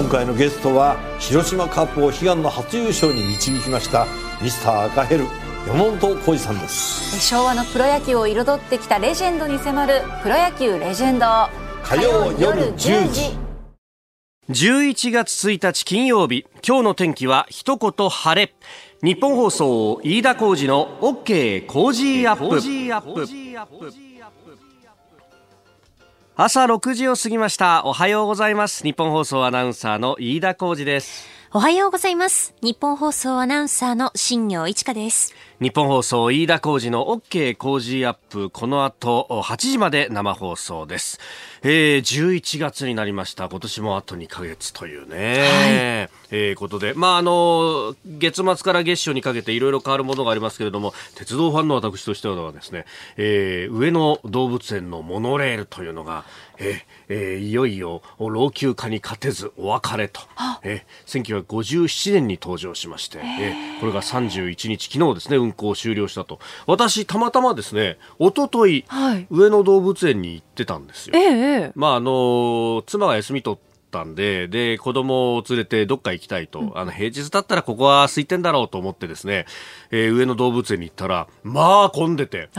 回のゲストは広島カップを悲願の初優勝に導きましたミスター赤ヘル山本浩二さんです。 昭和のプロ野球を彩ってきたレジェンドに迫るプロ野球レジェンド、 火曜夜10時。 11月1日金曜日、今日の天気は一言晴れ。日本放送飯田浩司の OK 工事アップ。朝6時を過ぎました。おはようございます。日本放送アナウンサーの飯田浩司です。 おはようございます。日本放送アナウンサーの新業一華です。 日本放送飯田浩司の OK 工事アップ、この後8時まで生放送です。11月になりました。今年もあと2ヶ月というね、ことで、月末から月初にかけていろいろ変わるものがありますけれども、鉄道ファンの私としてはですね、上野動物園のモノレールというのが、いよいよ老朽化に勝てずお別れと、1957年に登場しまして、これが31日昨日ですね、運行終了したと。私たまたまですね、一昨日、上野動物園に行ってたんですよ。妻が休み取ったんで、子供を連れてどっか行きたいと、平日だったらここは空いてんだろうと思ってですね、上野動物園に行ったらまあ混んでて、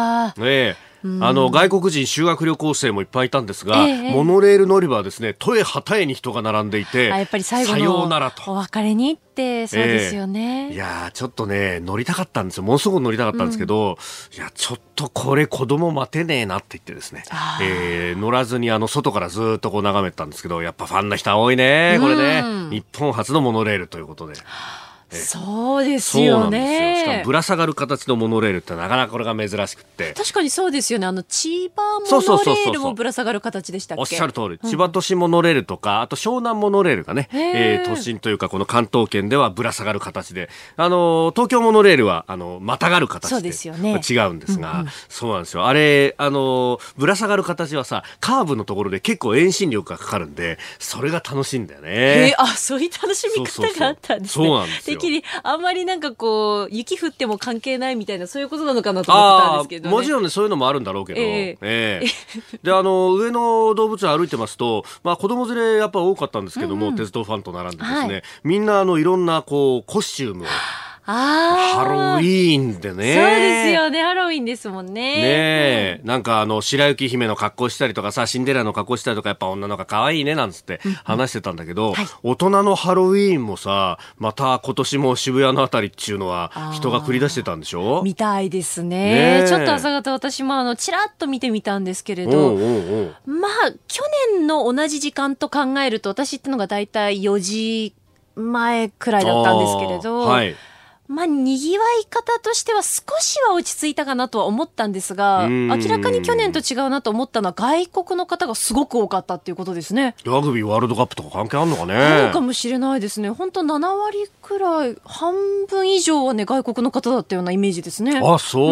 外国人修学旅行生もいっぱいいたんですが、モノレール乗り場はですね、トエハタエに人が並んでいて、 やっぱり最後のお別れにってそうですよね。 いやちょっとね乗りたかったんですよ。ものすごく乗りたかったんですけど、いやちょっとこれ子供待てねえなって言ってですね、乗らずに外からずっとこう眺めてたんですけど、やっぱファンの人は多いね、これね。日本初のモノレールということで。 そうですよね。そうなんですよ。 しかもぶら下がる形のモノレールってなかなかこれが珍しくって。 確かにそうですよね。千葉モノレールもぶら下がる形でしたっけ。 おっしゃる通り、千葉都市モノレールとか、あと湘南モノレールがね、都心というかこの関東圏ではぶら下がる形で、東京モノレールはまたがる形で、 そうですよね、 違うんですが、そうなんですよ。あれぶら下がる形はさ、カーブのところで結構遠心力がかかるんで、それが楽しいんだよね。 そういう楽しみ方があったんですね。 そうなんですよ。 あんまりなんかこう雪降っても関係ないみたいな、そういうことなのかなと思ってたんですけどね。 もちろんね、そういうのもあるんだろうけど、で上野動物園歩いてますと、子供連れやっぱ多かったんですけども、鉄道ファンと並んでですね、みんないろんなコスチュームをハロウィーンでね。 そうですよね、ハロウィーンですもんね。 なんか白雪姫の格好したりとかさ、シンデレラの格好したりとか、やっぱ女の子が可愛いねなんつって話してたんだけど、大人のハロウィーンもさ、また今年も渋谷のあたりっていうのは人が繰り出してたんでしょ。 みたいですね。ちょっと朝方私もちらっと見てみたんですけれど、去年の同じ時間と考えると、私ってのがだいたい4時前くらいだったんですけれど、にぎわい方としては少しは落ち着いたかなとは思ったんですが、明らかに去年と違うなと思ったのは、外国の方がすごく多かったっていうことですね。 ラグビーワールドカップとか関係あるのかね。 そうかもしれないですね。本当7割くらい、半分以上はね、外国の方だったようなイメージですね。 あ、そう。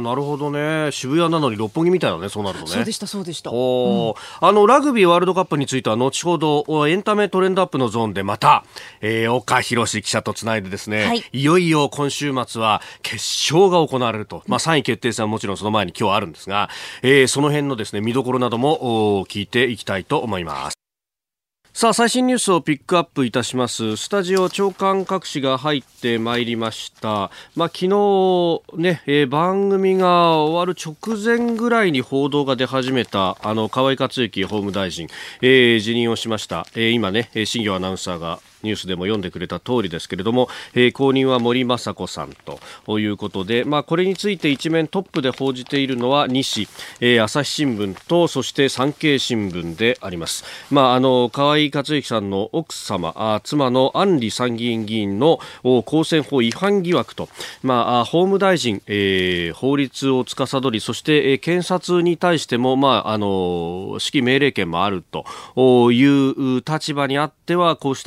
なるほどね。渋谷なのに六本木みたいなね、そうなるとね。 そうでしたそうでした。 ラグビーワールドカップについては後ほどエンタメトレンドアップのゾーンでまた、岡弘記者とつないでですね、いよいよ今週末は決勝が行われると。3位決定戦はもちろんその前に今日あるんですが、その辺のですね、見どころなども聞いていきたいと思います。さあ、最新ニュースをピックアップいたします。スタジオ長官各紙が入ってまいりました。昨日ね、番組が終わる直前ぐらいに報道が出始めた河井克行法務大臣、辞任をしました。今ね、新業アナウンサーがニュースでも読んでくれた通りですけれども、後任は森雅子さんということで、これについて一面トップで報じているのは2紙、朝日新聞とそして産経新聞であります。河井克行さんの奥様、妻の安里参議院議員の公選法違反疑惑と、法務大臣、法律を司り、そして、検察に対しても、指揮命令権もあるという立場にあっては、こうした疑惑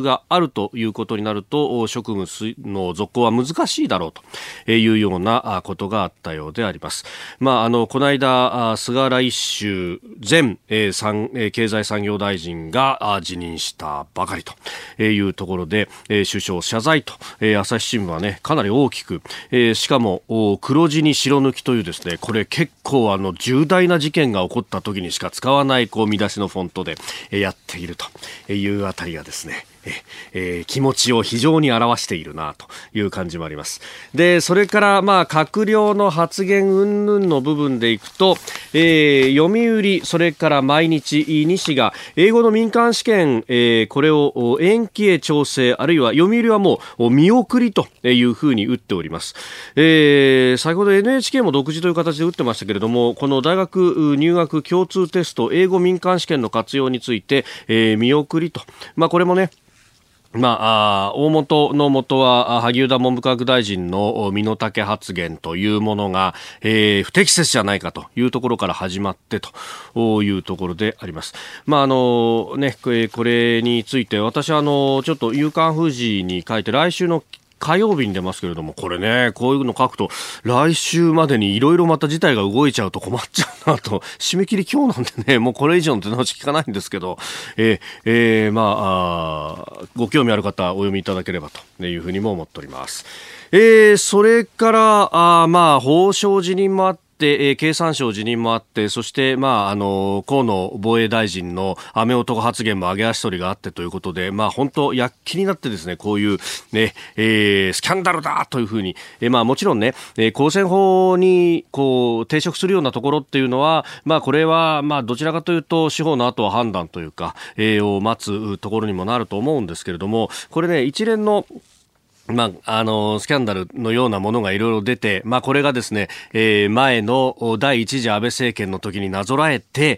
があるということになると職務の続行は難しいだろうというようなことがあったようであります。この間菅来秀前経済産業大臣が辞任したばかりというところで首相謝罪と朝日新聞はねかなり大きくしかも黒字に白抜きというですね、これ結構重大な事件が起こった時にしか使わない見出しのフォントでやっているというあたりがですね、気持ちを非常に表しているなという感じもあります。で、それから閣僚の発言云々の部分でいくと、読売それから毎日2紙が英語の民間試験、これを延期へ調整、あるいは読売はもう見送りというふうに打っております。先ほど NHK も独自という形で打ってましたけれども、この大学入学共通テスト英語民間試験の活用について、見送りと、これもね大元の元は萩生田文部科学大臣の身の丈発言というものが、不適切じゃないかというところから始まってというところであります。これについて私はちょっと夕刊フジに書いて来週の火曜日に出ますけれども、これね、こういうの書くと来週までにいろいろまた事態が動いちゃうと困っちゃうなと、締め切り今日なんでね、もうこれ以上の手直し聞かないんですけど、ご興味ある方お読みいただければというふうにも思っております。それから法相辞任もあって経産省辞任もあって、そして河野防衛大臣の雨男発言も上げ足取りがあってということで、本当躍起になってですね、こういうね、スキャンダルだというふうに、もちろんね、公選法に抵触するようなところっていうのは、これはどちらかというと司法の後は判断というか、を待つところにもなると思うんですけれども、これね、一連のスキャンダルのようなものがいろいろ出て、これがですね、前の第一次安倍政権の時になぞらえて、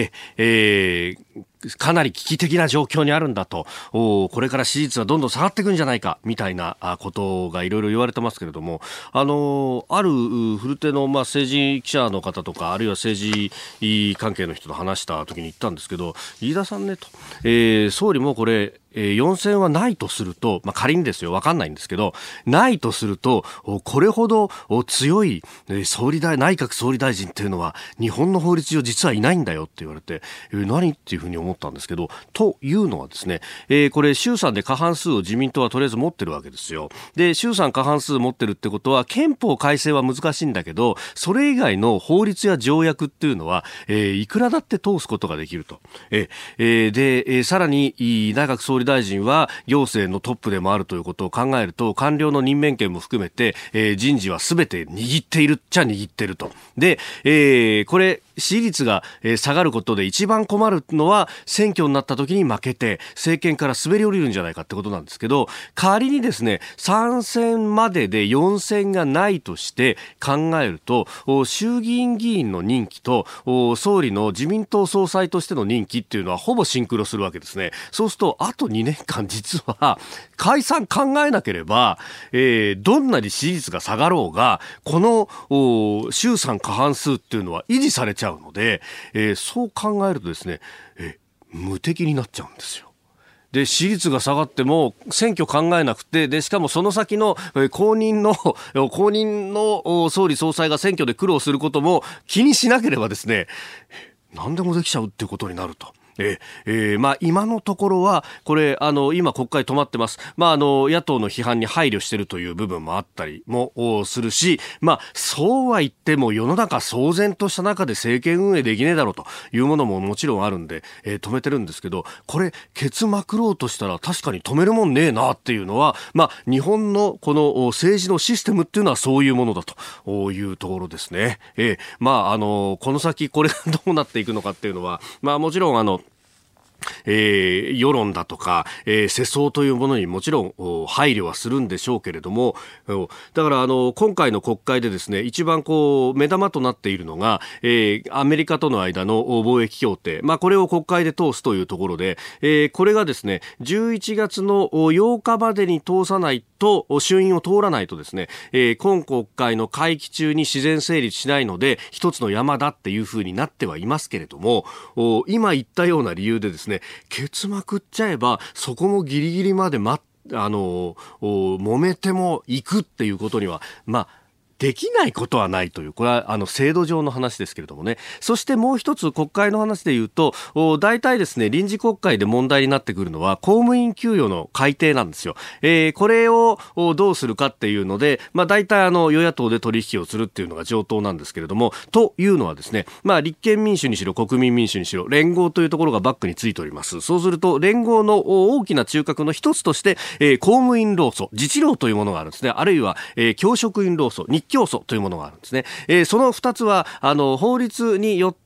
かなり危機的な状況にあるんだと、これから支持率はどんどん下がっていくんじゃないかみたいなことがいろいろ言われてますけれども、ある古手の政治記者の方とか、あるいは政治関係の人と話した時に言ったんですけど、飯田さんねと、総理もこれ4選はないとすると、仮にですよ、わかんないんですけど、ないとするとこれほど強い内閣総理大臣っていうのは日本の法律上実はいないんだよって言われて、何っていうふうに思ったんですけど、というのはですね、これ衆参で過半数を自民党はとりあえず持ってるわけですよ。で、衆参過半数持ってるってことは憲法改正は難しいんだけど、それ以外の法律や条約っていうのは、いくらだって通すことができると。で、さらに内閣総理大臣は行政のトップでもあるということを考えると、官僚の任命権も含めて、人事は全て握っているっちゃ握ってると。で、これ支持率が下がることで一番困るのは選挙になった時に負けて政権から滑り降りるんじゃないかってことなんですけど、仮にですね3選までで4選がないとして考えると、衆議院議員の任期と総理の自民党総裁としての任期っていうのはほぼシンクロするわけですね。そうするとあと2年間実は解散考えなければ、どんなに支持率が下がろうがこの衆参過半数っていうのは維持されちゃうので、そう考えるとですね、無敵になっちゃうんですよ。で、支持率が下がっても選挙考えなくて、でしかもその先の後任の総理総裁が選挙で苦労することも気にしなければですね、何でもできちゃうっていうことになると。今のところはこれ今国会止まってます。野党の批判に配慮しているという部分もあったりもするし、そうは言っても世の中騒然とした中で政権運営できねえだろうというものももちろんあるんで、止めてるんですけど、これケツまくろうとしたら確かに止めるもんねえなっていうのは、日本のこの政治のシステムっていうのはそういうものだというところですね。この先これがどうなっていくのかっていうのは、もちろん世論だとか、世相というものにもちろん配慮はするんでしょうけれども、だから今回の国会でですね、一番目玉となっているのが、アメリカとの間の貿易協定、これを国会で通すというところで、これがですね11月の8日までに通さない衆院を通らないとですね、今国会の会期中に自然成立しないので一つの山だっていう風になってはいますけれども、今言ったような理由でですね、ケツまくっちゃえばそこもギリギリまで揉めても行くっていうことにはできないことはないという、これは制度上の話ですけれどもね。そしてもう一つ国会の話で言うと、大体ですね、臨時国会で問題になってくるのは公務員給与の改定なんですよ。これをどうするかっていうので、大体与野党で取引をするっていうのが上等なんですけれども、というのはですね、立憲民主にしろ国民民主にしろ連合というところがバックについております。そうすると連合の大きな中核の一つとして、公務員労組、自治労というものがあるんですね。あるいは、教職員労組、日教組というものがあるんですね。その2つは法律によって、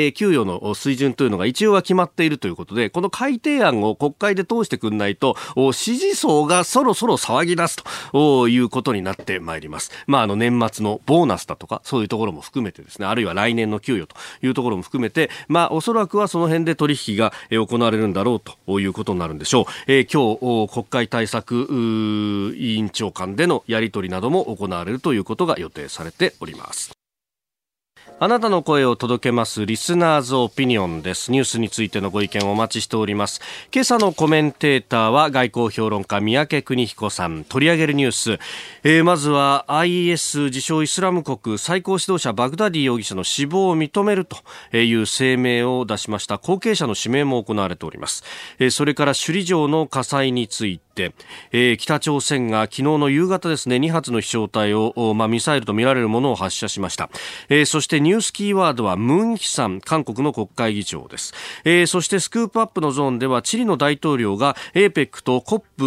給与の水準というのが一応は決まっているということで、この改定案を国会で通してくんないと支持層がそろそろ騒ぎ出すということになってまいります。年末のボーナスだとかそういうところも含めてですね、あるいは来年の給与というところも含めて、おそらくはその辺で取引が行われるんだろうということになるんでしょう。今日国会対策委員長間でのやり取りなども行われるということが予定されております。あなたの声を届けますリスナーズオピニオンです。ニュースについてのご意見をお待ちしております。今朝のコメンテーターは外交評論家三宅邦彦さん。取り上げるニュース、まずは IS 自称イスラム国最高指導者バグダディ容疑者の死亡を認めるという声明を出しました。後継者の指名も行われております。それから首里城の火災について、北朝鮮が昨日の夕方ですね、2発の飛翔体を、ミサイルとみられるものを発射しました。そしてニュースキーワードはムンヒさん、韓国の国会議長です。そしてスクープアップのゾーンではチリの大統領が APEC と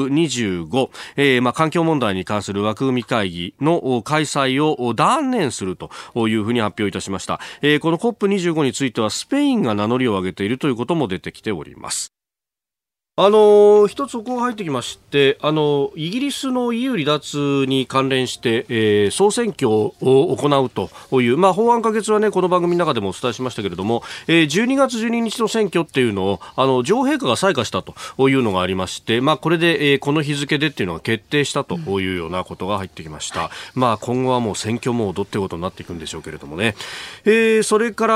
COP25、環境問題に関する枠組み会議の開催を断念するというふうに発表いたしました。この COP25 についてはスペインが名乗りを上げているということも出てきております。一つそこが入ってきまして、イギリスの EU 離脱に関連して、総選挙を行うという、法案可決はね、この番組の中でもお伝えしましたけれども、12月12日の選挙っていうのを、女王陛下が裁可したというのがありまして、これで、この日付でっていうのが決定したというようなことが入ってきました。今後はもう選挙モードっていうことになっていくんでしょうけれどもね。それから、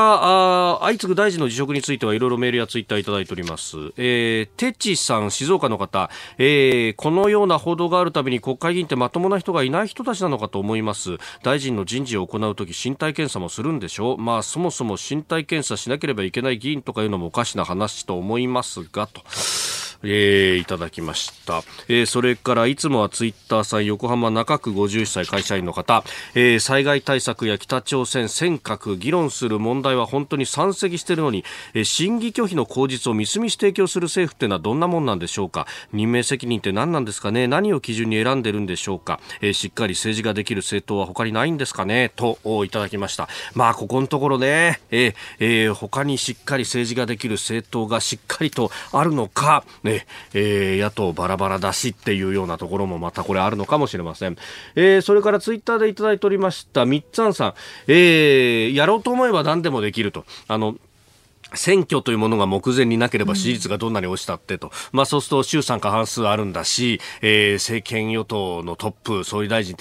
相次ぐ大臣の辞職についてはいろいろメールやツイッターいただいております。テチさん、静岡の方、このような報道があるたびに国会議員ってまともな人がいない人たちなのかと思います。大臣の人事を行うとき身体検査もするんでしょう。そもそも身体検査しなければいけない議員とかいうのもおかしな話と思いますがと、いただきました。それからいつもはツイッターさん、横浜中区51歳会社員の方、災害対策や北朝鮮尖閣議論する問題は本当に山積しているのに、審議拒否の口実をみすみす提供する政府ってのはどんなもんなんでしょうか。任命責任って何なんですかね。何を基準に選んでるんでしょうか。しっかり政治ができる政党は他にないんですかね、といただきました。ここのところね、他にしっかり政治ができる政党がしっかりとあるのか、野党バラバラだしっていうようなところもまたこれあるのかもしれません。それからツイッターでいただいておりましたみっつぁんさん、やろうと思えば何でもできると、選挙というものが目前になければ支持率がどんなに落ちたってと、そうすると衆参過半数あるんだし、政権与党のトップ総理大臣って、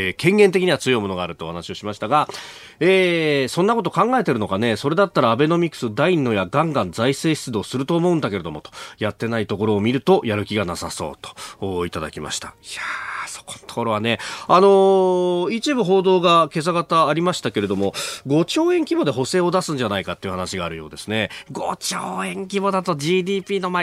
権限的には強いものがあるとお話をしましたが、そんなこと考えてるのかね。それだったらアベノミクス第2の矢ガンガン財政出動すると思うんだけれどもと、やってないところを見るとやる気がなさそうといただきました。いやー、そこのところはね、一部報道が今朝方ありましたけれども、5兆円規模で補正を出すんじゃないかっていう話があるようですね。5兆円規模だと GDP の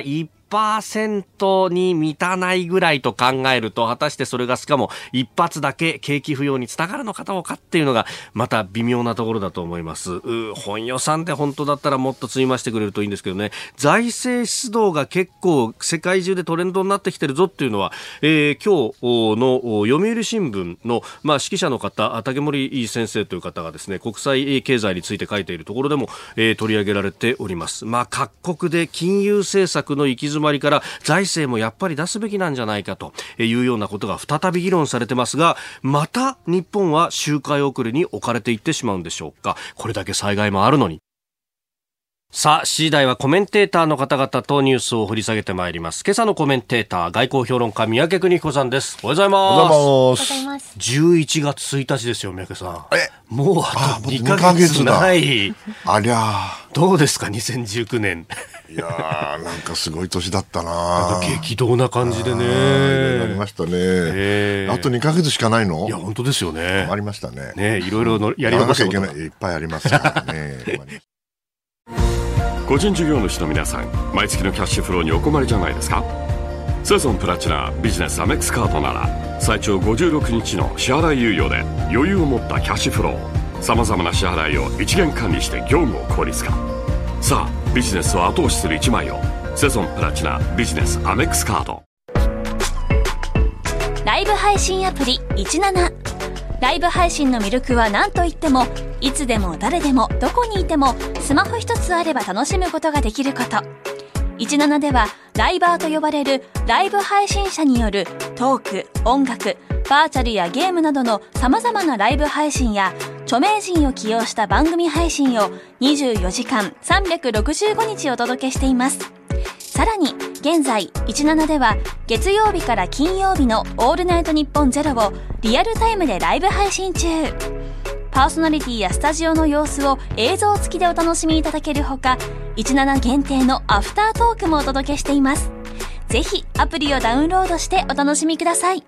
1% に満たないぐらいと考えると、果たしてそれがしかも一発だけ景気浮揚につながるのかどうかっていうのがまた微妙なところだと思います。本予算で本当だったらもっと積み増してくれるといいんですけどね。財政出動が結構世界中でトレンドになってきてるぞっていうのは、今日の読売新聞の、指揮者の方、竹森先生という方がですね、国際経済について書いているところでも、取り上げられております。各国で金融政策の行き詰まりから財政もやっぱり出すべきなんじゃないかというようなことが再び議論されてますが、また日本は周回遅れに置かれていってしまうんでしょうか。これだけ災害もあるのに。 さあ、7時台はコメンテーターの方々とニュースを掘り下げてまいります。今朝のコメンテーター、外交評論家、三宅邦彦さんです。おはようございます。 おはようございます。 11月1日ですよ、三宅さん。もうあと2ヶ月ない。 ありゃー。どうですか、2019年。 いやー、なんかすごい年だったな。 激動な感じでね。 なりましたね。あと2ヶ月しかないの？ いや、本当ですよね。 ありましたね。 ね、いろいろのやり残したことがいっぱいありますからね。 個人事業主の皆さん、毎月のキャッシュフローにお困りじゃないですか？セゾンプラチナビジネスアメックスカードなら最長56日の支払い猶予で余裕を持ったキャッシュフロー、さまざまな支払いを一元管理して業務を効率化。さあビジネスを後押しする一枚を、セゾンプラチナビジネスアメックスカード。 ライブ配信アプリ17。ライブ配信の魅力は何といっても、いつでも誰でもどこにいてもスマホ一つあれば楽しむことができること。17ではライバーと呼ばれるライブ配信者によるトーク、音楽、バーチャルやゲームなどの様々なライブ配信や著名人を起用した番組配信を24時間365日お届けしています。さらに現在17では月曜日から金曜日のオールナイトニッポンゼロをリアルタイムでライブ配信中。パーソナリティやスタジオの様子を映像付きでお楽しみいただけるほか、17限定のアフタートークもお届けしています。ぜひアプリをダウンロードしてお楽しみください。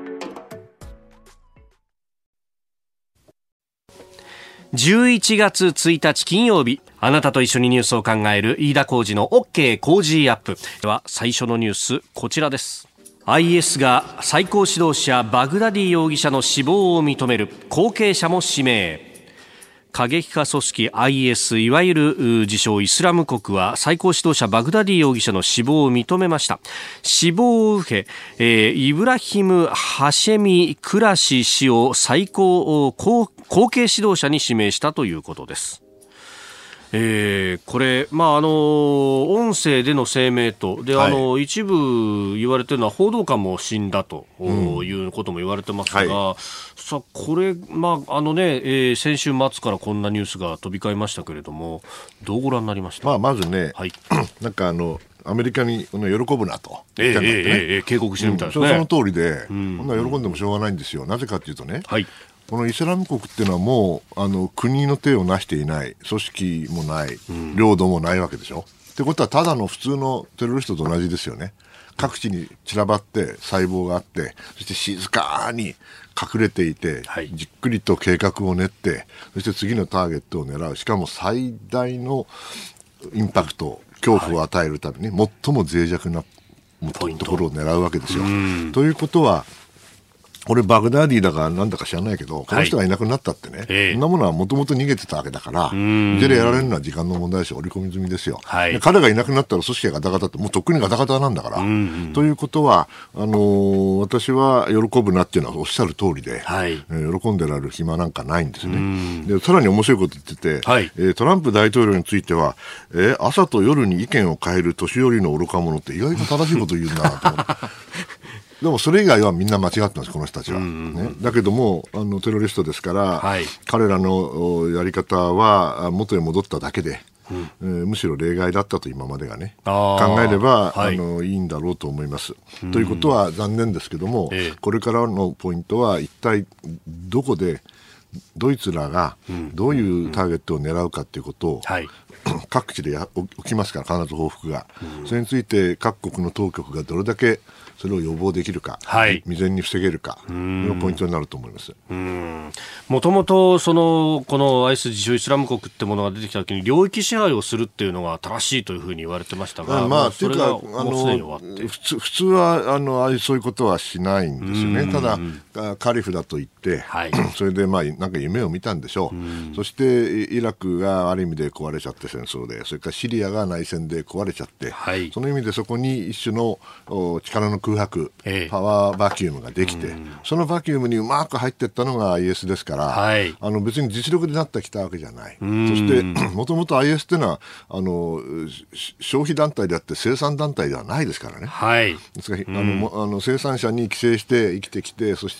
11月1日金曜日、あなたと一緒にニュースを考える飯田浩司の OK 工事アップでは、最初のニュースこちらです。 IS が最高指導者バグダディ容疑者の死亡を認める。後継者も指名。過激派組織 IS、 いわゆる自称イスラム国は最高指導者バグダディ容疑者の死亡を認めました。死亡を受け、イブラヒム・ハシェミ・クラシ氏を最高後継指導者に指名したということです。これ、音声での声明とで、一部言われているのは報道官も死んだということも言われてますが、さあこれ、先週末からこんなニュースが飛び交いましたけれども、どうご覧になりました？ まずね、なんかアメリカに喜ぶなと言ったんだってね、 警告してるみたいですね。 その通りで、こんな喜んでもしょうがないんですよ。なぜかというとね、このイスラム国っていうのはもう国の手をなしていない、組織もない、領土もないわけでしょ。ってことはただの普通のテロリストと同じですよね。各地に散らばって細胞があって、そして静かに隠れていて、じっくりと計画を練って、そして次のターゲットを狙う。しかも最大のインパクト、恐怖を与えるために最も脆弱なところを狙うわけですよ。ということは、これバグダディだかなんだか知らないけど、この人がいなくなったってね、そんなものはもともと逃げてたわけだから、いずれやられるのは時間の問題ですよ。織り込み済みですよ。で彼がいなくなったら組織がガタガタって、もうとっくにガタガタなんだから、ということは私は喜ぶなっていうのはおっしゃる通りで、喜んでられる暇なんかないんですね。でさらに面白いこと言ってて、トランプ大統領については、朝と夜に意見を変える年寄りの愚か者って意外と正しいこと言うんだなと思って。でもそれ以外はみんな間違ってます、この人たちは、だけどもテロリストですから、彼らのやり方は元へ戻っただけで、むしろ例外だったと今までがね考えれば、いいんだろうと思います。ということは残念ですけども、これからのポイントは一体どこでドイツらがどういうターゲットを狙うかということを、各地で起きますから、必ず報復が、それについて各国の当局がどれだけそれを予防できるか、未然に防げるかのポイントになると思います。 もともとこのIS 自称イスラム国ってものが出てきたときに、領域支配をするっていうのが正しいというふうに言われてましたが、それがもうすでに終わって普通はそういうことはしないんですよね。ただカリフだと言って、それでなんか夢を見たんでしょう。そしてイラクがある意味で壊れちゃって戦争で、それからシリアが内戦で壊れちゃって、その意味でそこに一種の力の空白、パワーバキュームができて、そのバキュームにうまく入っていったのが IS ですから、別に実力でなってきたわけじゃない。そしてもともと IS っていうのは消費団体であって生産団体ではないですからね。ですから生産者に寄生して生きてきて、そして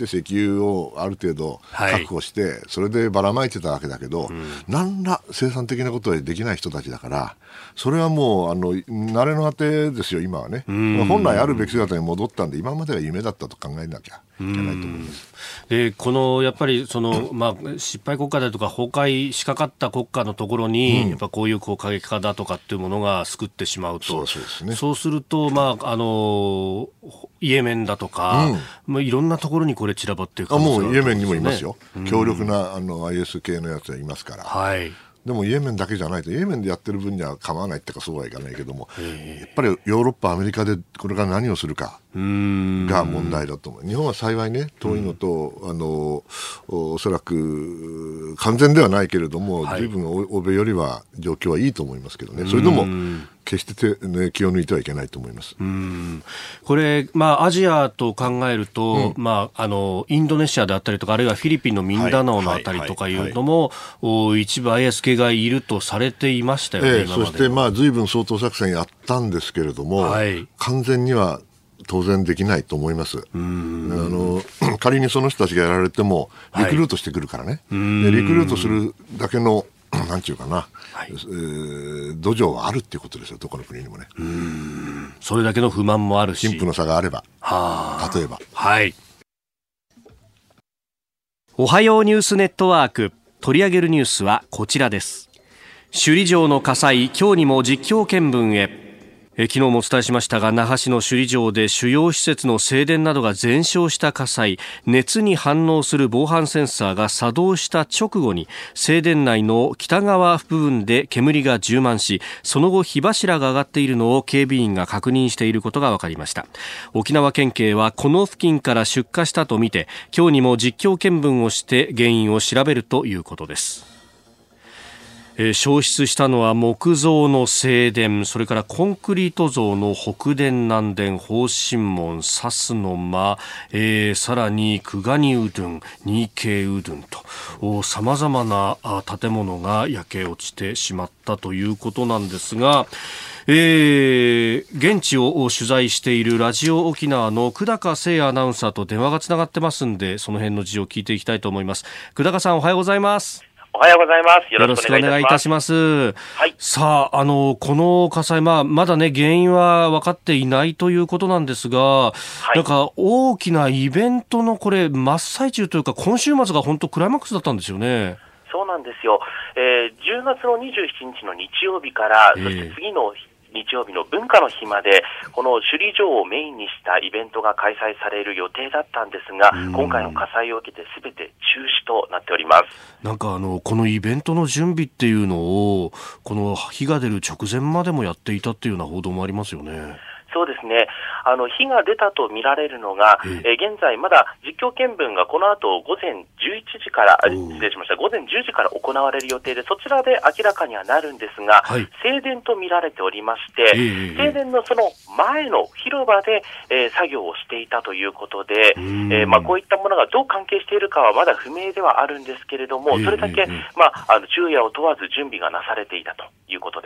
石油をある程度確保して、それでばらまいてたわけだけど、何ら生産的なことはできない人たちだから、それはもう慣れの果てですよ、今はね。本来あるべき姿に戻ったんで、今までは夢だったと考えなきゃいけないと思います。 でこのやっぱり失敗国家だとか崩壊しかかった国家のところに、やっぱこういう過激化だとかっていうものが救ってしまうと、そうすると、イエメンだとか、いろんなところにこれ散らばっていく可能性があるんですよね。もうイエメンにもいますよ、強力なIS 系のやつはいますから。はい。でもイエメンだけじゃないと、イエメンでやってる分には構わないっていうか、そうはいかないけども、やっぱりヨーロッパ、アメリカでこれから何をするかが問題だと思う。日本は幸いね、遠いのと、おそらく完全ではないけれども、随分欧米よりは状況はいいと思いますけどね。それでも決して気を抜いてはいけないと思います。 これ、アジアと考えると、インドネシアであったりとか、あるいはフィリピンのミンダナオのあたりとかいうのも、一部 IS 系がいるとされていましたよね。 そして随分掃討作戦やったんですけれども、完全には当然できないと思います。仮にその人たちがやられてもリクルートしてくるからね。でリクルートするだけのなんていうかな、土壌はあるっていうことですよ、どこの国にもね。 それだけの不満もあるし、 貧富の差があれば、例えば。 はい。おはようニュースネットワーク、取り上げるニュースはこちらです。首里城の火災、今日にも実況見分へ。昨日もお伝えしましたが、那覇市の首里城で主要施設の正殿などが全焼した火災、熱に反応する防犯センサーが作動した直後に正殿内の北側部分で煙が充満し、その後火柱が上がっているのを警備員が確認していることが分かりました。沖縄県警はこの付近から出火したとみて、今日にも実況見分をして原因を調べるということです。焼失したのは木造の正殿、それからコンクリート造の北殿、南殿、宝神門、薩の間、さらに久我にうどん、ニーケイうどんと様々な建物が焼け落ちてしまったということなんですが、現地を取材しているラジオ沖縄の久高誠也アナウンサーと電話がつながってますんで、その辺の事情を聞いていきたいと思います。久高さん、おはようございます。 おはようございます。よろしくお願いいたします。 はい。さあ、この火災、まだね、原因は分かっていないということなんですが、なんか大きなイベントのこれ、真っ最中というか、今週末が本当クライマックスだったんですよね。 そうなんですよ。10月の27日の日曜日から、そして次の日曜日の文化の日まで、この首里城をメインにしたイベントが開催される予定だったんですが、今回の火災を受けて全て中止となっております。 なんかこのイベントの準備っていうのを、この火が出る直前までもやっていたっていうような報道もありますよね。 そうですね。火が出たと見られるのが、現在まだ実況見分がこの後午前11時から、失礼しました、午前10時から行われる予定で、そちらで明らかにはなるんですが、正殿と見られておりまして、正殿のその前の広場で、作業をしていたということで、こういったものがどう関係しているかはまだ不明ではあるんですけれども、それだけ、昼夜を問わず準備がなされていたということです。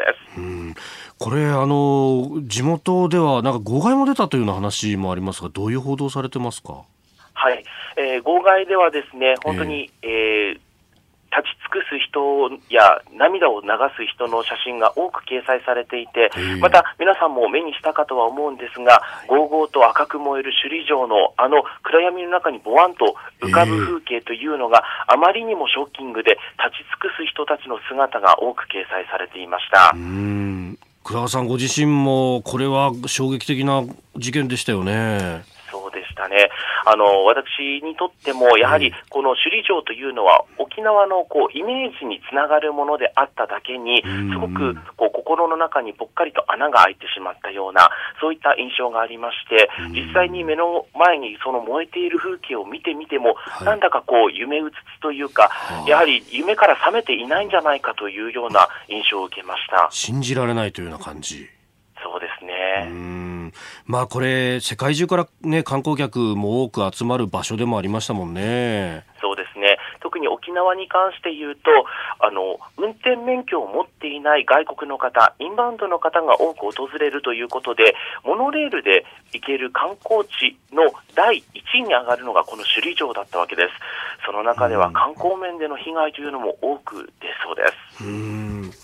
これ地元ではなんか号外も出たというような話もありますが、どういう報道されてますか？ はい、号外ではですね、本当に、立ち尽くす人や涙を流す人の写真が多く掲載されていて、また皆さんも目にしたかとは思うんですが、ゴーゴーと赤く燃える首里城の暗闇の中にボワンと浮かぶ風景というのがあまりにもショッキングで、立ち尽くす人たちの姿が多く掲載されていました。 倉川さんご自身もこれは衝撃的な事件でしたよね。 そうでしたね。私にとってもやはりこの首里城というのは沖縄のイメージにつながるものであっただけに、すごく心の中にぽっかりと穴が開いてしまったような、そういった印象がありまして、実際に目の前にその燃えている風景を見てみても、なんだか夢うつつというか、やはり夢から覚めていないんじゃないかというような印象を受けました。 信じられないというような感じ。 そうですね。 これ世界中からね、観光客も多く集まる場所でもありましたもんね。 そうですね。特に沖縄に関して言うと、運転免許を持っていない外国の方、インバウンドの方が多く訪れるということで、モノレールで行ける観光地の第一 1位に上がるのがこの首里城だったわけです。その中では観光面での被害というのも多く出そうです。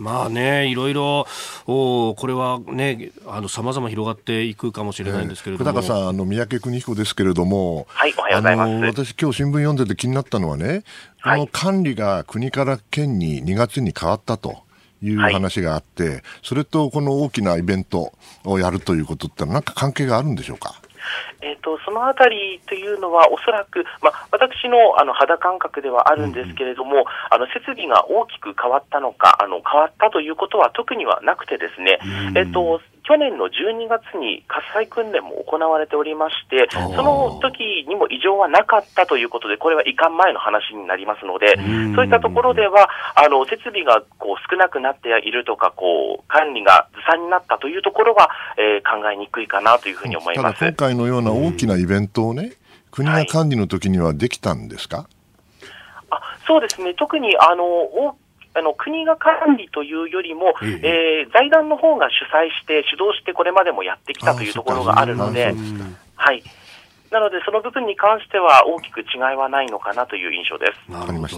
まあね、いろいろこれはね、様々広がっていくかもしれないんですけれども、 久高さん、三宅邦彦ですけれども、 はい、おはようございます。 私今日新聞読んでて気になったのはね、この管理が国から県に2月に変わったという話があって、それとこの大きなイベントをやるということって何か関係があるんでしょうか。 そのあたりというのはおそらく、私の肌感覚ではあるんですけれども、設備が大きく変わったのか、変わったということは特にはなくてですね、去年の12月に火災訓練も行われておりまして、その時にも異常はなかったということで、これは移管前の話になりますので、そういったところでは設備が少なくなっているとか、管理がずさんになったというところは、考えにくいかなというふうに思います。 ただ今回のような大きなイベントをね、国が管理の時にはできたんですか。 そうですね、特に国が管理というよりも、財団の方が主催して主導してこれまでもやってきたというところがあるので、はい、なのでその部分に関しては大きく違いはないのかなという印象です。 わかりました。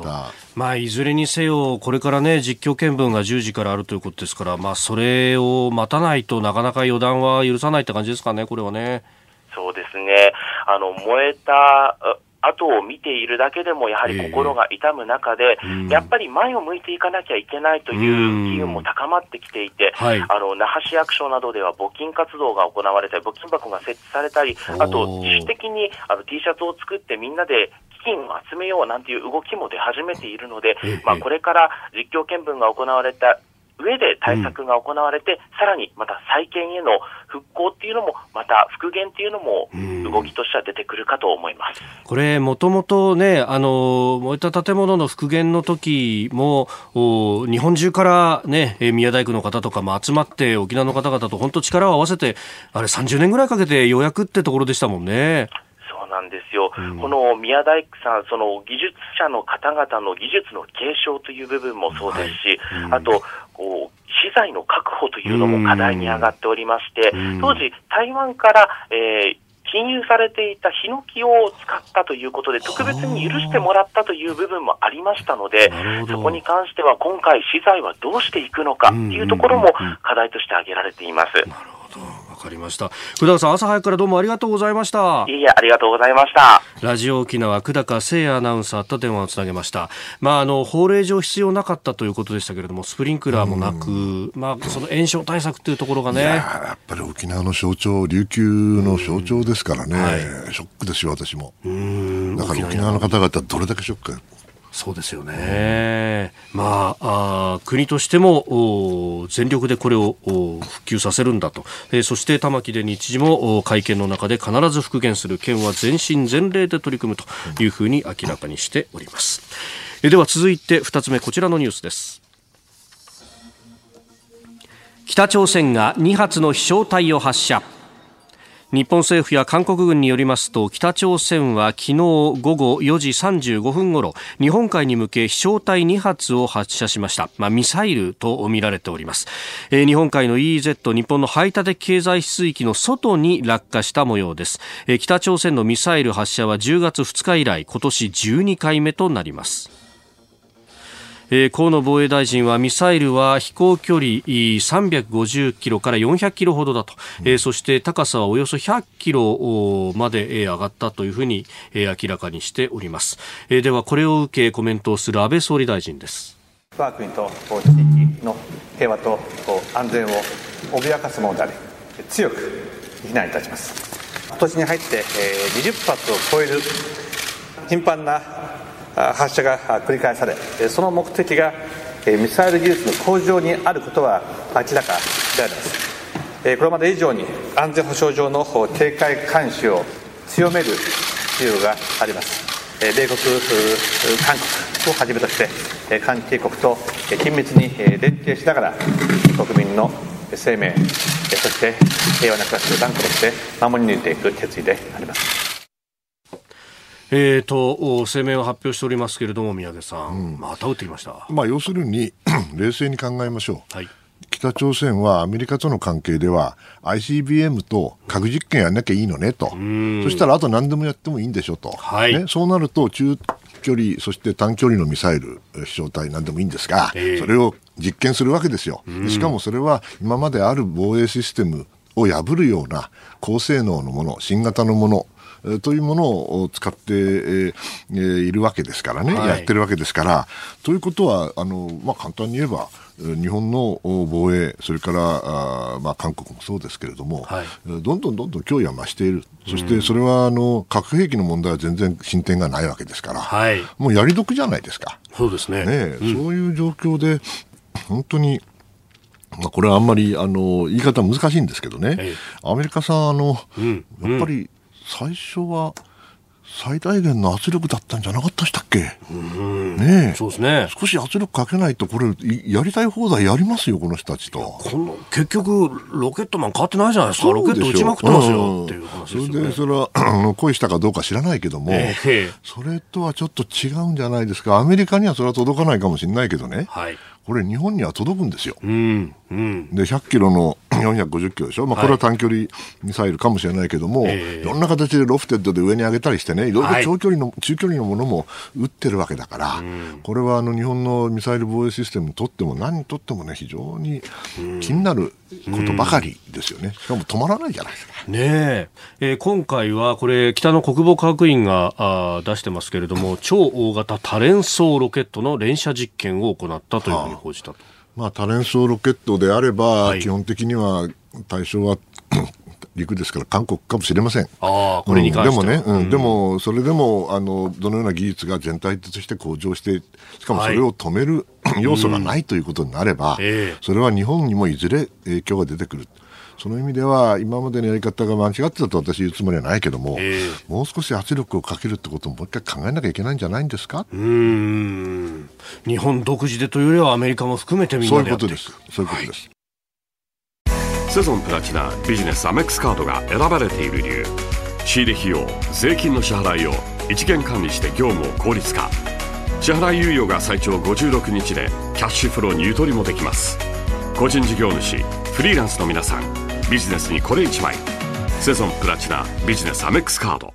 いずれにせよこれからね、実況見分が10時からあるということですから、それを待たないとなかなか予断は許さないって感じですかね、これはね。 そうですね、燃えた後を見ているだけでもやはり心が痛む中で、やっぱり前を向いていかなきゃいけないという機運も高まってきていて、那覇市役所などでは募金活動が行われたり、募金箱が設置されたり、あと自主的にT シャツを作ってみんなで基金を集めようなんていう動きも出始めているので、これから実況見分が行われた上で対策が行われて、さらにまた再建への復興っていうのも、また復元っていうのも動きとしては出てくるかと思います。 これもともとね、燃えた建物の復元の時も日本中からね、宮大工の方とかも集まって沖縄の方々と本当力を合わせて、あれ30年ぐらいかけてようやくってところでしたもんね。 そうなんですよ、この宮大工さん、その技術者の方々の技術の継承という部分もそうですし、あと資材の確保というのも課題に上がっておりまして、当時台湾から禁輸されていたヒノキを使ったということで特別に許してもらったという部分もありましたので、そこに関しては今回資材はどうしていくのかというところも課題として挙げられています。 なるほど、わかりました。久高さん、朝早くからどうもありがとうございました。 いや、ありがとうございました。 ラジオ沖縄久高誠也アナウンサーと電話をつなげました。法令上必要なかったということでしたけれども、スプリンクラーもなく、その炎症対策というところがね、 やっぱり沖縄の象徴、琉球の象徴ですからね、ショックですよ、私も。だから沖縄の方々どれだけショックか。 そうですよね。国としても全力でこれを復旧させるんだと、そして玉城デニー知事も会見の中で必ず復元する、県は全身全霊で取り組むというふうに明らかにしております。では続いて2つ目、こちらのニュースです。北朝鮮が2発の飛翔体を発射。日本政府や韓国軍によりますと、北朝鮮は昨日午後4時35分ごろ、日本海に向け飛翔体2発を発射しました。ミサイルと見られております。日本海の EEZ、 日本の排他的経済水域の外に落下した模様です。北朝鮮のミサイル発射は10月2日以来、今年12回目となります。河野防衛大臣は、ミサイルは飛行距離350キロから400キロほどだと、そして高さはおよそ100キロまで上がったというふうに明らかにしております。ではこれを受けコメントをする安倍総理大臣です。 我が国と地域の平和と安全を脅かすものであり、強く非難いたします。今年に入って20発を超える頻繁な発射が繰り返され、その目的がミサイル技術の向上にあることは明らかであります。これまで以上に安全保障上の警戒監視を強める必要があります。米国、韓国をはじめとして関係国と緊密に連携しながら国民の生命、そして平和な暮らしを断固として守り抜いていく決意であります。 声明を発表しておりますけれども、宮家さん、また撃ってきました。 要するに冷静に考えましょう。 北朝鮮はアメリカとの関係では ICBM と核実験やんなきゃいいのねと、そしたらあと何でもやってもいいんでしょと、はいね、そうなると中距離そして短距離のミサイル飛翔体何でもいいんですが、それを実験するわけですよ。しかもそれは今まである防衛システムを破るような高性能のもの、新型のものというものを使って、いるわけですからね、はい、やってるわけですから、ということは簡単に言えば日本の防衛、それから韓国もそうですけれども、はい、どんどん脅威は増している。そしてそれは核兵器の問題は全然進展がないわけですから、はい、もうやり得じゃないですか。 そうですね。 そういう状況で本当にこれはあんまり言い方難しいんですけどね、アメリカさんやっぱり最初は最大限の圧力だったんじゃなかったしたっけ。ねえ、 そうですね。 少し圧力かけないとこれやりたい放題やりますよこの人たちと。 結局ロケットマン変わってないじゃないですか。ロケット撃ちまくってますよっていう話ですよね。 それでそれは恋したかどうか知らないけども、それとはちょっと違うんじゃないですか。アメリカにはそれは届かないかもしれないけどね、はい、これ日本には届くんですよ。で100キロの450キロでしょ、これは短距離ミサイルかもしれないけども、いろんな形でロフテッドで上に上げたりしてね、いろいろ長距離の、中距離のものも撃ってるわけだから、これは日本のミサイル防衛システムにとっても何にとってもね、非常に気になることばかりですよね。しかも止まらないじゃないですか。 ねえ、今回はこれ北の国防科学院が出してますけれども、超大型多連装ロケットの連射実験を行ったというふうに報じたと。 多連装ロケットであれば、基本的には対象は陸ですから韓国かもしれません。 これに関しては、 でもね、でもそれでもどのような技術が全体として向上して、しかもそれを止める要素がないということになれば、それは日本にもいずれ影響が出てくる。その意味では今までのやり方が間違ってたと私言うつもりはないけども、もう少し圧力をかけるってことをもう一回考えなきゃいけないんじゃないんですか。 日本独自でというよりはアメリカも含めてみんなでやっていく。 そういうことです。 セゾンプラチナビジネスアメックスカードが選ばれている理由。仕入れ費用、税金の支払いを一元管理して業務を効率化。支払い猶予が最長56日でキャッシュフローにゆとりもできます。個人事業主、フリーランスの皆さん、ビジネスにこれ1枚。セゾンプラチナビジネスアメックスカード。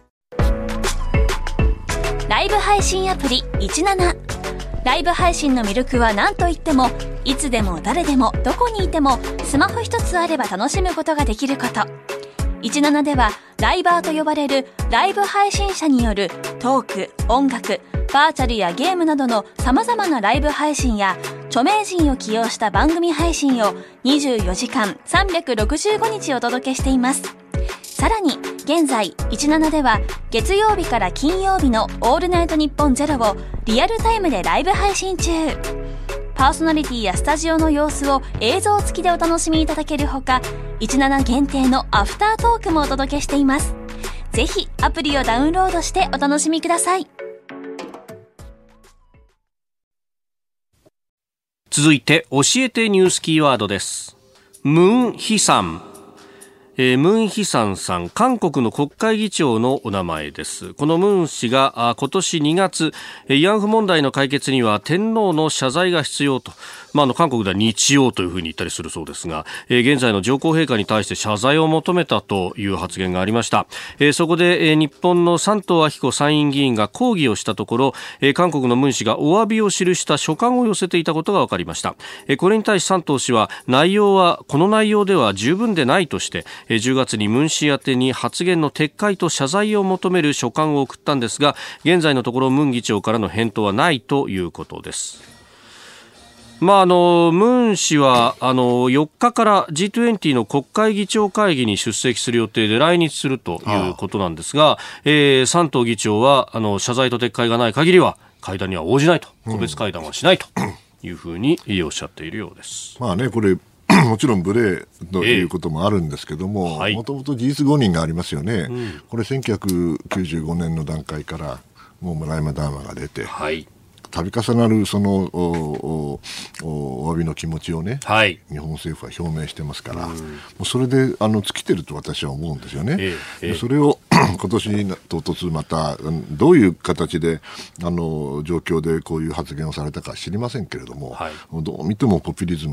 ライブ配信アプリ17。ライブ配信の魅力は何といっても、いつでも誰でもどこにいてもスマホ一つあれば楽しむことができること。17ではライバーと呼ばれるライブ配信者によるトーク、音楽、バーチャルやゲームなどの様々なライブ配信や著名人を起用した番組配信を24時間365日お届けしています。さらに現在17では月曜日から金曜日のオールナイトニッポンゼロをリアルタイムでライブ配信中。パーソナリティやスタジオの様子を映像付きでお楽しみいただけるほか、17限定のアフタートークもお届けしています。ぜひアプリをダウンロードしてお楽しみください。 続いて教えてニュースキーワードです。ムンヒさん。ムンヒサンさん、韓国の国会議長のお名前です。このムン氏が今年2月、慰安婦問題の解決には天皇の謝罪が必要と、韓国では日曜というふうに言ったりするそうですが、現在の上皇陛下に対して謝罪を求めたという発言がありました。そこで、日本の山東昭子参院議員が抗議をしたところ、韓国のムン氏がお詫びを記した書簡を寄せていたことが分かりました。これに対し山東氏はこの内容では十分でないとして、10月にムン氏宛てに発言の撤回と謝罪を求める書簡を送ったんですが、現在のところムン議長からの返答はないということです。ムン氏は4日から G20 の国会議長会議に出席する予定で来日するということなんですが、山東議長は謝罪と撤回がない限りは会談には応じないと、個別会談はしないというふうにおっしゃっているようです。 これもちろん無礼ということもあるんですけども、もともと事実誤認がありますよね。これ1995年の段階からもう村山談話が出て、度重なるそのお詫びの気持ちをね、日本政府は表明してますから、もうそれで尽きてると私は思うんですよね。それを今年唐突またどういう形で状況でこういう発言をされたか知りませんけれども、どう見てもポピュリズム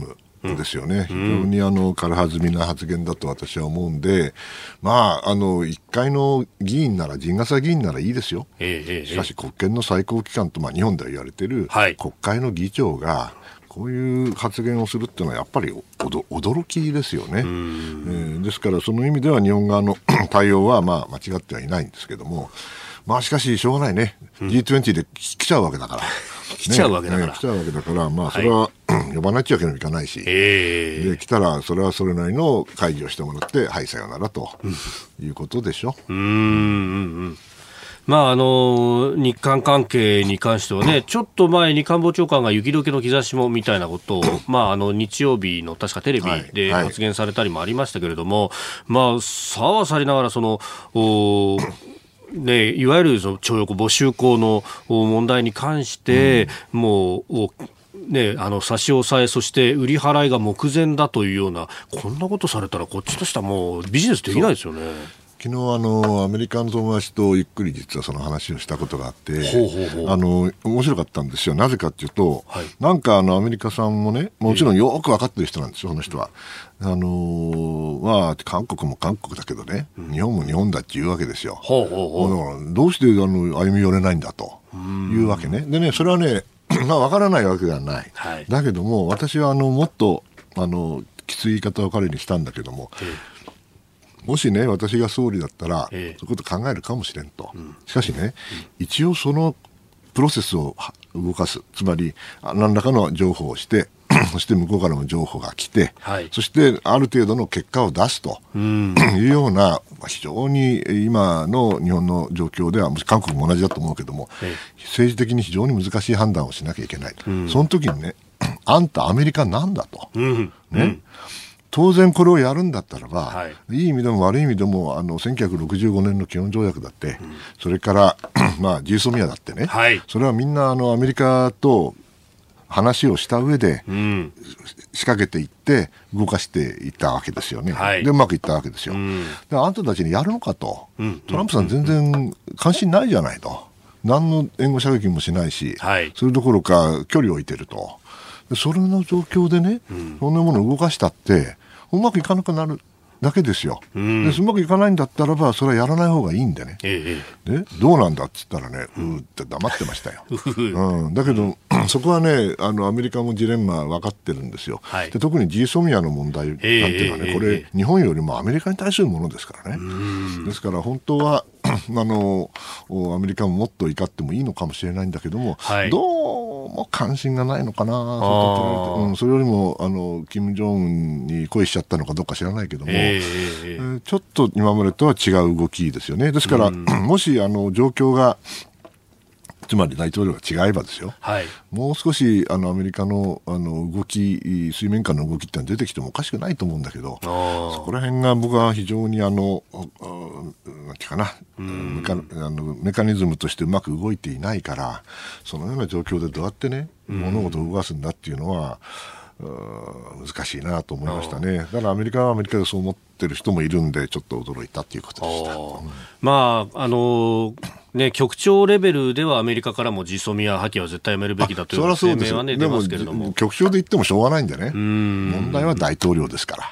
ですよね。非常に軽はずみな発言だと私は思うんで、一回の議員なら、陣笠議員ならいいですよ。しかし国権の最高機関と、日本では言われている国会の議長が、こういう発言をするっていうのはやっぱり驚きですよね。ですからその意味では日本側の対応は間違ってはいないんですけども、しかししょうがないね。G20 で来ちゃうわけだから。 来ちゃうわけだから。 来ちゃうわけだから、それは、呼ばないってわけにもいかないし、で来たらそれはそれなりの会議をしてもらって、はい、さよならということでしょ。 日韓関係に関してはね、ちょっと前に官房長官が雪解けの兆しもみたいなことを、日曜日の確かテレビで発言されたりもありましたけれども、さはさりながらいわゆるその徴用工募集工の問題に関して、もう差し押さえ、そして売り払いが目前だというような、こんなことされたらこっちとしてはもうビジネスできないですよね。 昨日アメリカの友達とゆっくり実はその話をしたことがあって面白かったんですよ。なぜかというと、なんかアメリカさんもね、もちろんよく分かってる人なんですよ、その人は。韓国も韓国だけどね、日本も日本だっていうわけですよ。だからどうして歩み寄れないんだというわけね。でね、それはね分からないわけではない、だけども私はもっときつい言い方を彼にしたんだけども、もしね、私が総理だったら、そういうこと考えるかもしれんと。しかしね、一応そのプロセスを動かす。つまり、何らかの情報をして、そして向こうからも情報が来て、そしてある程度の結果を出すというような、非常に今の日本の状況では、韓国も同じだと思うけども、政治的に非常に難しい判断をしなきゃいけない。その時にね、あんたアメリカなんだと。当然これをやるんだったらば、いい意味でも悪い意味でも1965年の基本条約だって、それからジーソミアだってね、それはみんなアメリカと話をした上で仕掛けていって動かしていったわけですよね。でうまくいったわけですよ。であんたたちにやるのかと、トランプさん全然関心ないじゃないと。何の援護射撃もしないし、それどころか距離を置いてると。それの状況でね、そんなものを動かしたってうまくいかなくなるだけですよ。でうまくいかないんだったらばそれはやらない方がいいんでね。でどうなんだっつったらね、って黙ってましたよ。だけどそこはね、アメリカもジレンマ分かってるんですよ。で特に G ソミアの問題なんていうのはね、これ日本よりもアメリカに対するものですからね。ですから本当はアメリカももっと怒ってもいいのかもしれないんだけども、どうも関心がないのかな。それよりも金正恩に恋しちゃったのかどうか知らないけども、ちょっと今までとは違う動きですよね。ですからもし状況がつまり大統領が違えばですよ、もう少しアメリカの動き、水面下の動きってのは出てきてもおかしくないと思うんだけど、そこら辺が僕は非常になんていうかな、メカニズムとしてうまく動いていないから、そのような状況でどうやってね、物事を動かすんだっていうのは難しいなと思いましたね。だからアメリカはアメリカでそう思ってる人もいるんで、ちょっと驚いたっていうことでした。 局長レベルではアメリカからもジソミア破棄は絶対やめるべきだという声明はね出ますけれども、 局長で言ってもしょうがないんでね。問題は大統領ですから。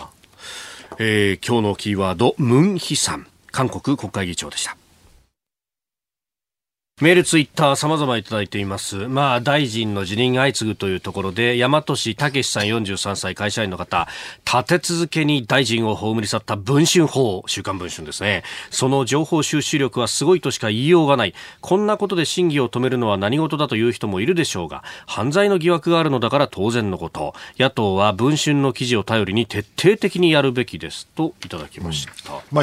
今日のキーワード、ムンヒさん、韓国国会議長でした。メール、ツイッター様々いただいています。大臣の辞任相次ぐというところで、大和市武さん43歳会社員の方、立て続けに大臣を葬り去った文春砲、週刊文春ですね。その情報収集力はすごいとしか言いようがない。こんなことで審議を止めるのは何事だという人もいるでしょうが、犯罪の疑惑があるのだから当然のこと。野党は文春の記事を頼りに徹底的にやるべきですといただきました。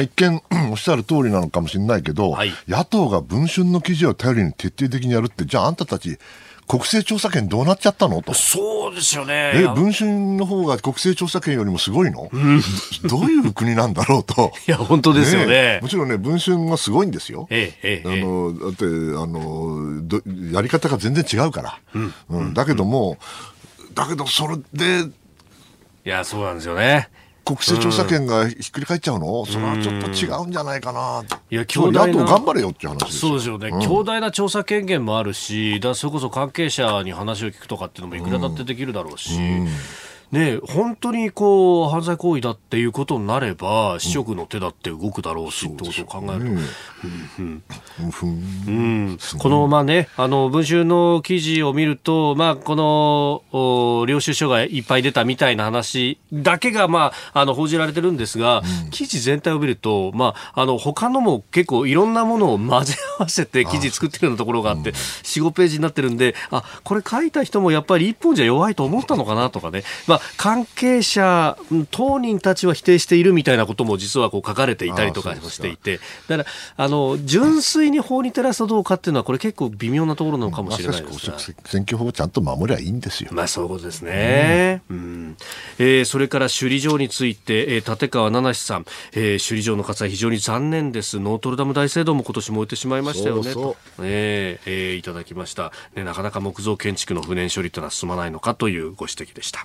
一見おっしゃる通りなのかもしれないけど、野党が文春の記事を頼りに徹底的にやるって、じゃああんたたち国政調査権どうなっちゃったのと。 そうですよね。 文春の方が国政調査権よりもすごいの、どういう国なんだろうと。 いや本当ですよね。 もちろんね、文春がすごいんですよ。だってやり方が全然違うから、だけどそれで、 いやそうなんですよね。 国政調査権がひっくり返っちゃうの、それはちょっと違うんじゃないかな。 いや強大な、 野党頑張れよっていう話ですよ。 そうですよね、強大な調査権限もあるし、それこそ関係者に話を聞くとかっていうのもいくらだってできるだろうし、 ね、本当にこう犯罪行為だっていうことになれば司職の手だって動くだろうし、ってことを考えると、このまあね、文春の記事を見ると、まあ、この領収書がいっぱい出たみたいな話だけが、まあ、報じられてるんですが、記事全体を見ると、まあ、他のも結構いろんなものを混ぜ合わせて記事作ってるようなところがあって、4、5ページになってるんで、これ書いた人もやっぱり一本じゃ弱いと思ったのかなとかね、まあ、関係者当人たちは否定しているみたいなことも実はこう書かれていたりとかしていて、だから純粋に法に照らすとどうかっていうのはこれ結構微妙なところなのかもしれないですが、 選挙法をちゃんと守りゃいいんですよ。 まあ、そういうことですね。それから首里城について、立川七志さん、首里城の火災非常に残念です。ノートルダム大聖堂も今年燃えてしまいましたよね。といただきました、ね。なかなか木造建築の不燃処理というのは進まないのかというご指摘でした。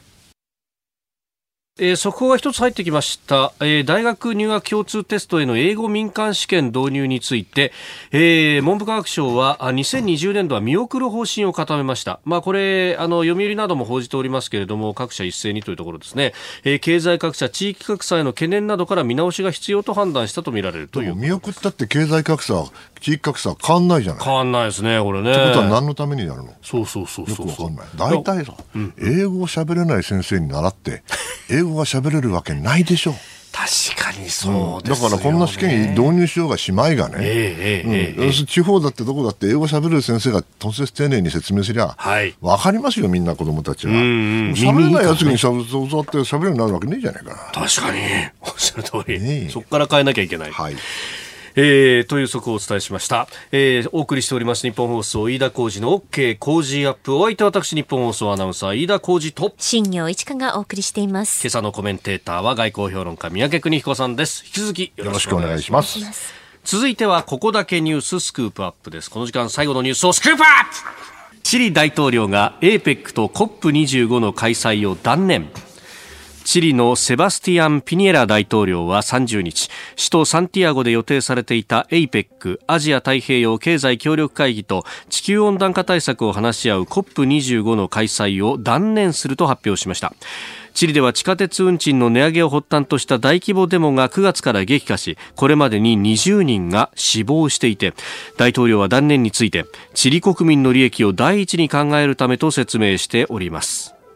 速報が一つ入ってきました。大学入学共通テストへの英語民間試験導入について、文部科学省は2020年度は見送る方針を固めました。まあ、これ読売なども報じておりますけれども、各社一斉にというところですね。経済格差、地域格差への懸念などから見直しが必要と判断したとみられるという。 見送ったって経済格差、地域格差変わんないじゃない。 変わんないですね、これね。 ってことは何のためにやるの？ そう。 よくわかんない。大体さ、英語を喋れない先生に習って英語が喋れるわけないでしょ。 確かにそうですよね。 だからこんな試験に導入しようがしまいがね、地方だってどこだって英語喋れる先生がとんせつ丁寧に説明すりゃ、わかりますよ、みんな子供たちは。喋れないやつに教わって喋れるようになるわけねえじゃないかな。 確かにおっしゃる通り、そこから変えなきゃいけない。という速報をお伝えしました。お送りしております日本放送飯田浩司の OK 工事アップ。お相手は私日本放送アナウンサー飯田浩司と新業一華がお送りしています。 今朝のコメンテーターは外交評論家三宅邦彦さんです。引き続きよろしくお願いします。続いてはここだけニューススクープアップです。この時間最後のニュースをスクープアップ。チリ大統領が APEC と COP25 の開催を断念。チリのセバスティアン・ピニエラ大統領は30日、首都サンティアゴで予定されていた APEC アジア太平洋経済協力会議と地球温暖化対策を話し合う COP25 の開催を断念すると発表しました。チリでは地下鉄運賃の値上げを発端とした大規模デモが9月から激化し、これまでに20人が死亡していて、大統領は断念についてチリ国民の利益を第一に考えるためと説明しております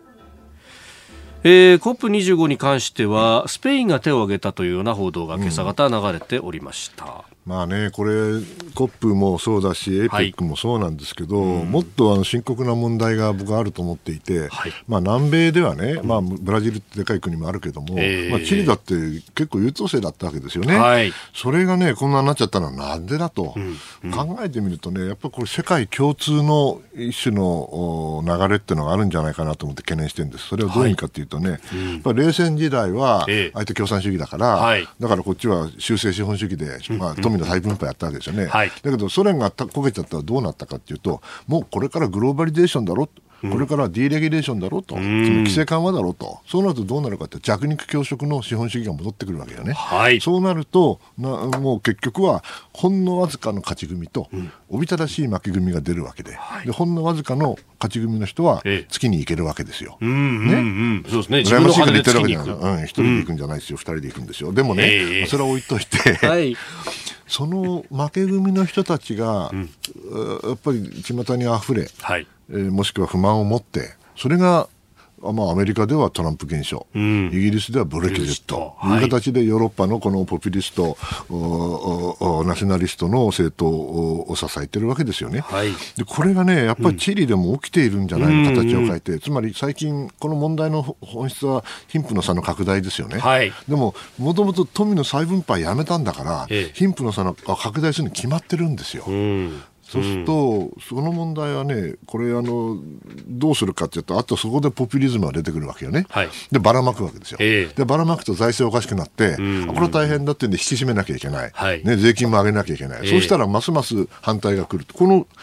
。COP25 に関してはスペインが手を挙げたというような報道が今朝方流れておりました。 まあね、これ COP もそうだし APEC もそうなんですけど、もっと深刻な問題が僕はあると思っていて、まあ、南米ではね、ブラジルってでかい国もあるけども、チリだって結構優等生だったわけですよね。それがねこんなになっちゃったのはなんでだと、考えてみるとね、やっぱりこれ世界共通の一種の流れっていうのがあるんじゃないかなと思って懸念してるんです。それはどういう意味かというとね、やっぱり冷戦時代は相手共産主義だから、だからこっちは修正資本主義で、富の再分配やったわけですよね。だけどソ連が焦げちゃったらどうなったかというと、もうこれからグローバリゼーションだろ、これからディレギュレーションだろうと、規制緩和だろうと、そうなるとどうなるかって弱肉強食の資本主義が戻ってくるわけよね。そうなるともう結局はほんのわずかの勝ち組と、おびただしい負け組が出るわけで、ほんのわずかの勝ち組の人は月に行けるわけですよ。 そうですね。 羨ましいから言ってるわけじゃない。一人で行くんじゃないですよ、二人で行くんですよ。でもね、それは置いといて、その負け組の人たちが、やっぱり巷にあふれ、もしくは不満を持って、それがアメリカではトランプ現象、イギリスではブレキジットという形でヨーロッパのこのポピュリスト、ナショナリストの政党を支えているわけですよね。でこれがねやっぱりチリでも起きているんじゃないの、形を変えて、つまり最近この問題の本質は貧富の差の拡大ですよね。でももともと富の再分配やめたんだから、貧富の差が拡大するに決まってるんですよ。そうすると、その問題はね、これどうするかというと、あとそこでポピュリズムが出てくるわけよね。でばらまくわけですよ。でばらまくと財政おかしくなって、これ大変だってんで引き締めなきゃいけない、税金も上げなきゃいけない、そうしたらますます反対が来ると。この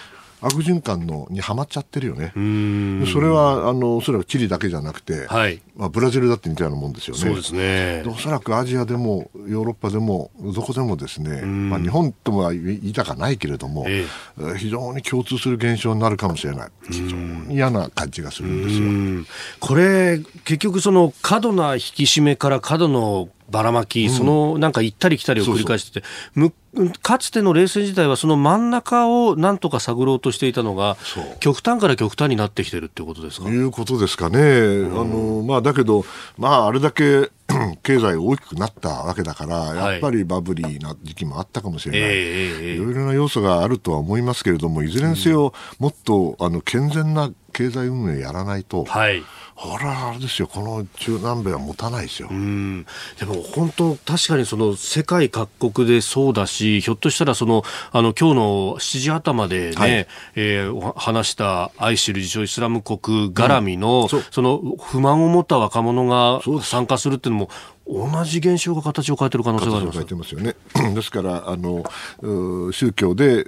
悪循環にはまっちゃってるよね。それはおそらくチリだけじゃなくて、ブラジルだって似たようなもんですよね。 そうですね。 おそらくアジアでもヨーロッパでもどこでもですね、日本とも言いたかないけれども、非常に共通する現象になるかもしれない。非常に嫌な感じがするんですよ。 これ結局その過度な引き締めから過度のばらまき、そのなんか行ったり来たりを繰り返してて、かつての冷戦時代はその真ん中をなんとか探ろうとしていたのが極端から極端になってきてるってことですか。 いうことですかね。だけど、あれだけ経済が大きくなったわけだから、やっぱりバブリーな時期もあったかもしれない。いろいろな要素があるとは思いますけれども、いずれにせよもっと健全な経済運営やらないと、ほらあれですよ、この中南米は持たないですよ。でも本当確かにその世界各国でそうだし、ひょっとしたらその今日の7時頭でね、話したアイシル自称イスラム国絡みの、その不満を持った若者が参加するっていうのも同じ現象が形を変えている可能性があります。 形を変えてますよね。ですから宗教で、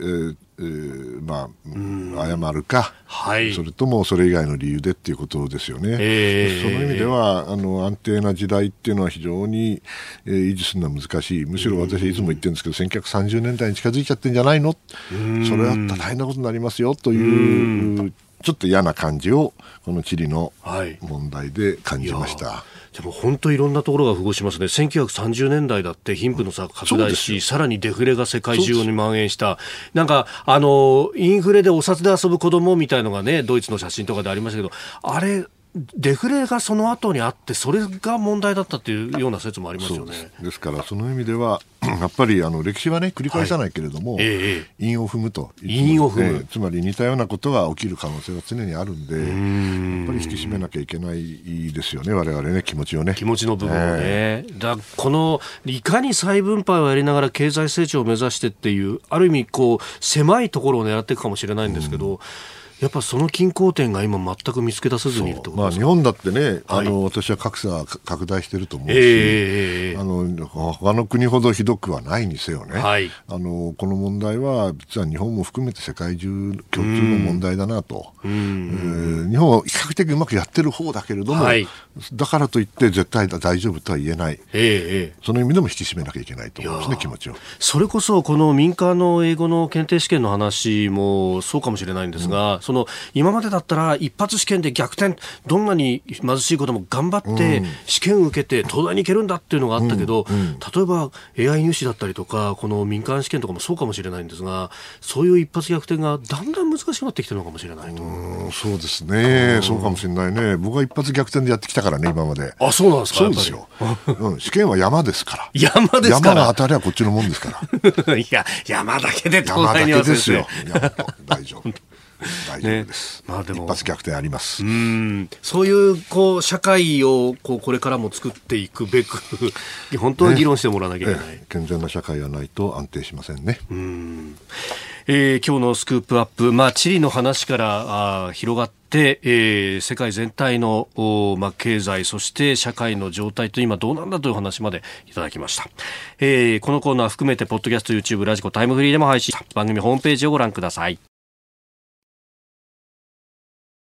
謝るか、それともそれ以外の理由でっていうことですよね。その意味では安定な時代っていうのは非常に、維持するのは難しい。むしろ私はいつも言ってるんですけど、1930年代に近づいちゃってんじゃないの、それだったら大変なことになりますよというちょっと嫌な感じをこのチリの問題で感じました。 でも本当いろんなところが符合しますね。1930年代だって貧富の差拡大し、さらにデフレが世界中に蔓延した。なんかインフレでお札で遊ぶ子供みたいのがね、ドイツの写真とかでありましたけど、あれデフレがその後にあって、それが問題だったっていうような説もありますよね。 ですからその意味ではやっぱり歴史はね繰り返さないけれども、韻を踏むと、つまり似たようなことが起きる可能性が常にあるんで、やっぱり引き締めなきゃいけないですよね、我々ね、気持ちをね、 気持ちの部分をね。このいかに再分配をやりながら経済成長を目指してっていう、ある意味こう狭いところを狙っていくかもしれないんですけど、やっぱその均衡点が今全く見つけ出せずにいるってことですか。 日本だってね、私は格差が拡大してると思うし、他の国ほどひどくはないにせよね、この問題は実は日本も含めて世界中共通の問題だなと。日本は比較的うまくやってる方だけれども、だからといって絶対大丈夫とは言えない、その意味でも引き締めなきゃいけないと思うんですね、気持ちを。それこそこの民間の英語の検定試験の話もそうかもしれないんですが、その今までだったら一発試験で逆転、どんなに貧しいことも頑張って試験を受けて東大に行けるんだっていうのがあったけど、例えば AI 入試だったりとかこの民間試験とかもそうかもしれないんですが、そういう一発逆転がだんだん難しくなってきてるのかもしれないと。 そうですね、そうかもしれないね。僕は一発逆転でやってきたからね、今まで。 あ、そうなんですか。 そうですよ、試験は山ですから。 山ですから。 山が当たりゃこっちのもんですから。いや、山だけで東大には先生。 山だけですよ。大丈夫。大丈夫です、でも一発逆転あります。 そういう社会をこれからも作っていくべく本当は議論してもらわなきゃいけない、 健全な社会がないと安定しませんね。 今日のスクープアップ、チリの話から広がって世界全体の経済、そして社会の状態と今どうなんだという話までいただきました。このコーナー含めてポッドキャスト、YouTube、ラジコ、タイムフリーでも配信、番組ホームページをご覧ください。